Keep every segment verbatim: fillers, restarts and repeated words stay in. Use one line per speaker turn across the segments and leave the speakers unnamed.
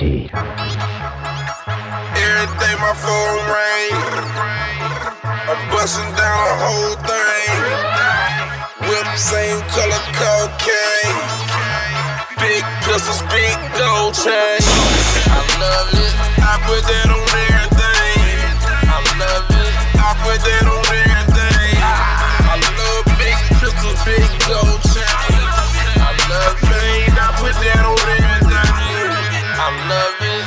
guaranteed.
Every day my phone ring, I'm busting down the whole thing. Whip same color cocaine, big pistols, big gold chain. I love it, I put that on everything. I love it, I put that on everything. I love big pistols, big gold chain. I love pain, I put that on everything. I love it,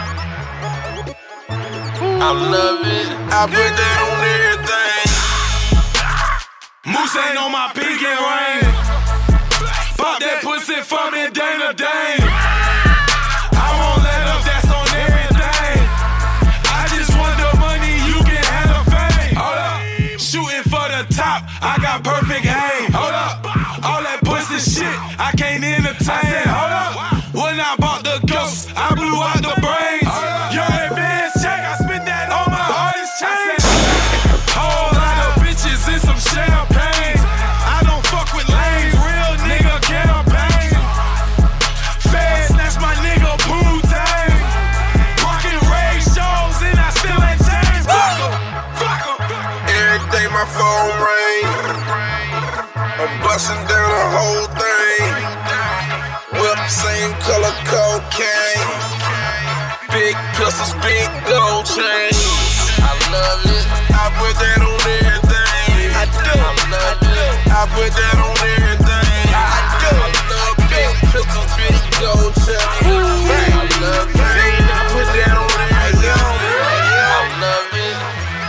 I love it, I put that on everything.
Moose ain't on my pinky ring. Pop that pussy for me, Dana Dane. I won't let up, that's on everything. I just want the money, you can have the fame. Hold up, shooting for the top, I got perfect aim. Hold up, all that pussy shit, I can't entertain. Hold up, when I bought the ghost, I blew out the brains. Your advance check, I spent that on my artist chain. Whole lot of bitches and some champagne. I don't fuck with lanes, real nigga campaign. Fast, snatch my nigga Wu-Tang. Rockin' rage shows and I still ain't changed. Fuck em, fuck em.
Every day my phone ring, I'm busting down the whole thing. Whip same color cocaine, big pistols, big gold chains. I love it, I put that on everything. I do, I love it, I put that on everything. I do, I love big pistols, big gold chains. I love pain, I put that on everything. I love it,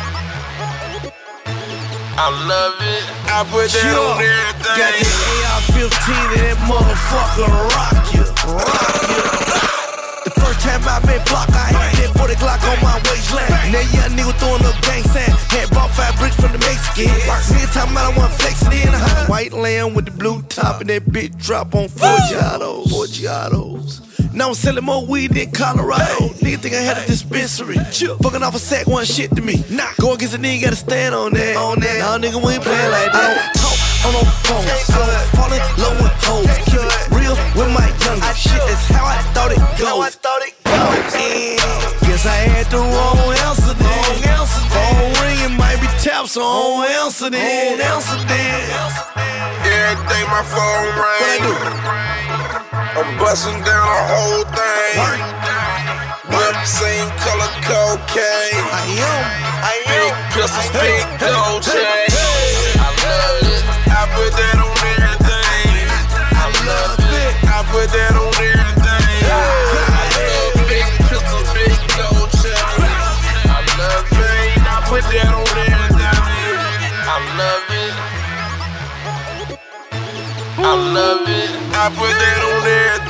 I love it, I put that on everything.
Got the A R fifteen and that motherfucker rock you, rock you. The first time I been blocked, I had that forty Glock on my waistline. And that young nigga throwing up gang sign. Had bought five bricks from the Mexican. Nigga talking about I want flexing in a hot white lamb with the blue top and that big drop on Forgiatos. Forgiatos. Now I'm selling more weed than Colorado. Nigga think I had a dispensary. Fucking off a sack, one shit to me. Nah, go against a nigga, gotta stand on that. On that. Nah, nigga, we ain't playing like that. I don't talk on no phone. I don't fall in love with hoes. Keep it real with my youngest. Shit, that's how I thought it goes. Yeah. Guess I had the wrong answer then. Phone ringing, might be tapped, so I don't answer then.
Every day my phone ring, I'm busting down the whole thing. Whip same color cocaine,
I am, I
big
am.
pistols, big gold chain. I love it, I put that on everything. I love it, I put that on everything. I love big pistols, big gold chain. I love pain, I put that on everything. I love it, I love it, I put that on everything.